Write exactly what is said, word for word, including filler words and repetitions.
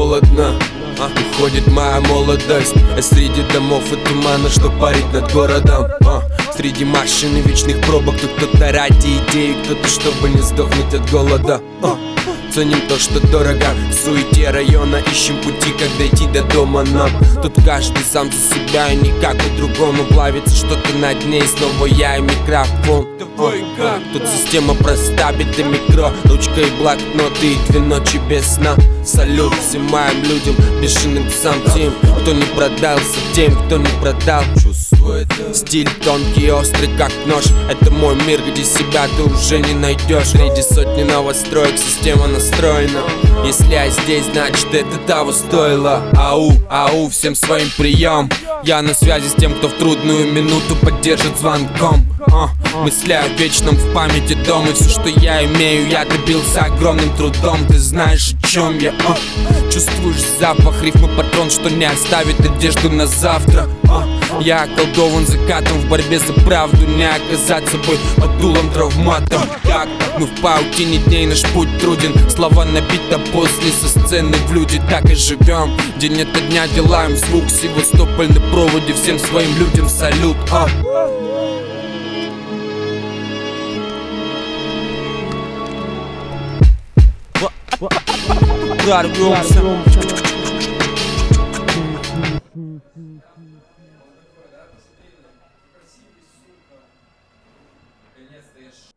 холодно, а? Уходит моя молодость, а среди домов и тумана, что парит над городом, а? Среди машин и вечных пробок, тут кто-то ради идеи, кто-то чтобы не сдохнуть от голода, а? Ценим то, что дорого, в суете района ищем пути, как дойти до дома нам. Тут каждый сам за себя и никак по-другому. Плавится что-то на дне и снова я и микрофон. Давай как? Тут система проста, биты микро, ручка и блокноты, и две ночи без сна. Салют всем моим людям, бешеным псам тем, кто не продался, тем, кто не продал. Стиль тонкий и острый, как нож. Это мой мир, где себя ты уже не найдешь. Среди сотни новостроек система настроена. Если я здесь, значит это того стоило. Ау, ау, всем своим прием. Я на связи с тем, кто в трудную минуту поддержит звонком. а, Мысля о вечном в памяти дом. И все, что я имею, я добился огромным трудом. Ты знаешь, о чем я, а? Чувствуешь запах рифмы, патрон, что не оставит надежду на завтра, а? Я околдован закатом в борьбе за правду. Не оказать собой под дулом травматом. Как мы в паутине дней, наш путь труден. Слова набита после со сцены в люди. Так и живем, день ото дня делаем звук. Севастополь на проводе, всем своим людям салют, а? Прорвемся. Наконец-то я